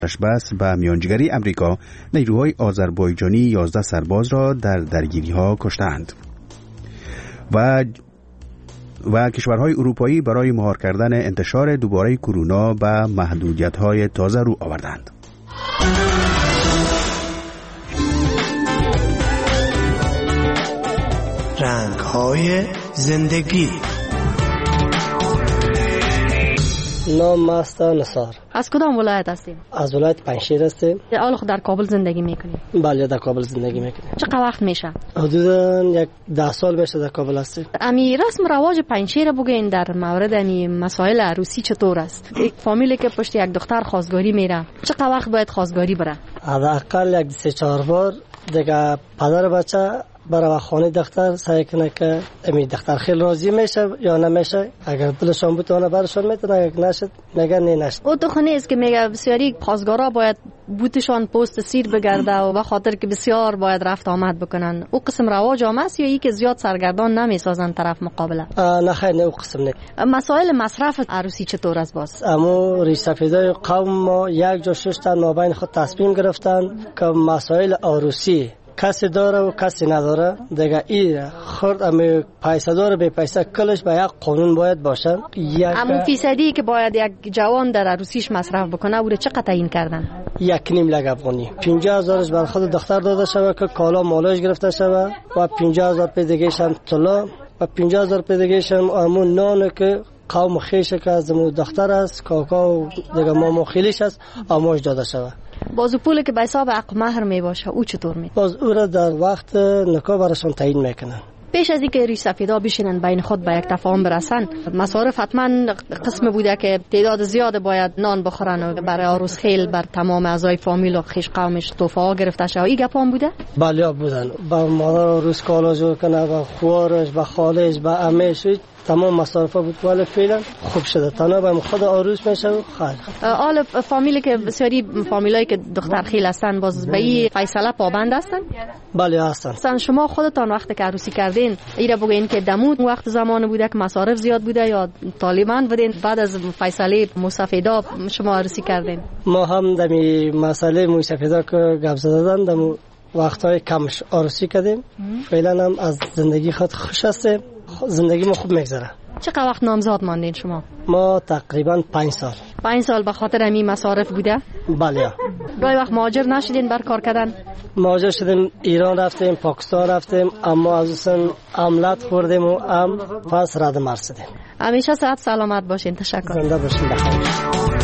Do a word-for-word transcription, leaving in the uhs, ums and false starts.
بس به میانجیگری امریکا، نیروهای آذربایجانی یازده سرباز را در درگیری‌ها کشتند و و کشورهای اروپایی برای مهار کردن انتشار دوباره کرونا به محدودیت‌های تازه رو آوردند. رنگ‌های زندگی. نام است نثار. از کدام ولایت هستید؟ از ولایت پنجشیر هستیم. حالا در کابل زندگی میکنید؟ بله در کابل زندگی میکنیم. چقدر وقت میشه؟ حدوداً یک ده سال میشه در کابل هستیم. امی رسم رواج پنجشیر بگین در مورد امی مسائل عروسی چطور است؟ یک فامیلی که پشت یک دختر خواستگاری میره چقدر وقت باید خواستگاری بره؟ حداقل یک سه چهار بار دیگه پدر بچه برای خانه دختر سعی کنه که امی دختر خیلی راضی میشه یا نمیشه. اگر دلشان بتونه برشان میتونه، اگر نشد میگه نه نشد. او تو خونه است که میگه بسیاری خواستگارا باید بوتشان پست سیر بگرده و به خاطر که بسیار باید رفت آمد بکنن. او قسم رواج هم است یا ای که زیاد سرگردان نمیسازن طرف مقابله؟ نه خیر، نه او قسم نه. مسائل مصرف عروسی چطور است باز؟ اما ریش سفیدای قوم ما یک جا ششتن ما بین خود تصمیم گرفتن که مسائل عروسی کسی داره و کسی نداره دیگه ای خورد امی پیسه داره به پیسه کلش به یک قانون باید باشه. اما فیصدی که باید یک جوان در عروسیش مصرف بکنه او چقدر تعیین کردن؟ یک نیم لگ افغانی. پنجاه هزارش بر خود دختر داده شود که کالا مالش گرفته شود و پنجاه هزار پی دیگه‌ش هم طلا و پنجاه هزار پی دیگه‌ش هم همون نان که قوم خیشه که از دختر است کاکا و دیگه ماما خیلیش است اماش داده شود. باز پولی که به حساب عقد مهر می باشه او چطور می؟ باز او را در وقت نکاح براشون تعیین میکنن. پیش از اینکه ریش سفیدا بشینن بین خود به یک تفاهم برسن مصارف حتما قسم بوده که تعداد زیاد باید نان بخورن و برای عروس خیل بر تمام اعضای فامیل و خویش قومش تحفه ها گرفته شه. این گپام بوده؟ بله بودن. با مادر عروس کالا جور کنه، با خوارش، با خالش، با عمهش تمام مصارف بود. ولی فعلا خوب شده. تنها به خود عروس میشه و خیر. آل فامیلی که بسیاری فامیلایی که دختر خیل هستن باز به این فیصله پابند هستن؟ بله هستن. مثلا شما خودتان وقتی که عروسی کردین ایرا بگین که دمود وقت زمان بوده که مصارف زیاد بوده یا طالبان بودین بعد از فیصله موسفیدا شما عروسی کردین؟ ما هم دمی مسئله موسفیدا که گپ زدن دم وقتای کمش عروسی کردیم. فعلا هم از زندگی خود خوش هستیم. زندگی ما خوب میگذره. چقدر وقت نامزاد ماندین شما؟ ما تقریبا پنج سال. پنج سال به خاطر همین مصارف بوده؟ بله. گاهی وقت مهاجر نشدین بر کار کردن؟ مهاجر شدیم، ایران رفتیم، پاکستان رفتیم، اما از اون عملت خوردیم و ام پس رد مرسیدیم. همیشه صحت سلامت باشین. تشکر. زنده باشین. بخیر.